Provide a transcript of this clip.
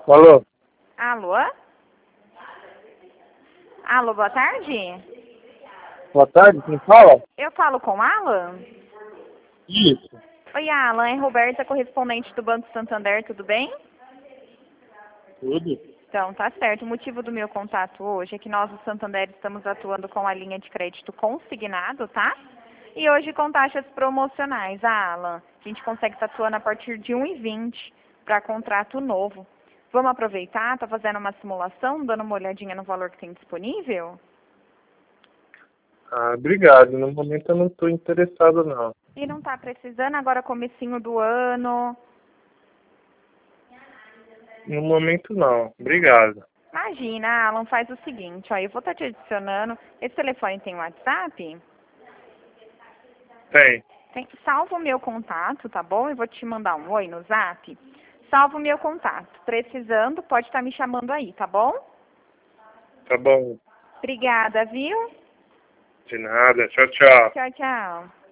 Alô? Alô? Alô, boa tarde. Boa tarde, quem fala? Eu falo com Alan? Isso, Oi, Alan, é Roberta, correspondente do Banco Santander, tudo bem? tudo. Então, tá certo. O motivo do meu contato hoje é que nós, do Santander, estamos atuando com a linha de crédito consignado, tá? E hoje com taxas promocionais, Alan. A gente consegue estar atuando a partir de 1,20 para contrato novo. Vamos aproveitar, tá fazendo uma simulação, dando uma olhadinha no valor que tem disponível? Ah, obrigado. No momento eu não estou interessado, não. E não tá precisando agora comecinho do ano? No momento não. Obrigado. Imagina, Alan, faz o seguinte, ó, eu vou estar te adicionando. Esse telefone tem WhatsApp? Tem. Salva o meu contato, tá bom? Eu vou te mandar um oi no Zap. Salva o meu contato. Precisando, pode estar me chamando aí, tá bom? Tá bom. Obrigada, viu? De nada. Tchau, tchau. Tchau, tchau.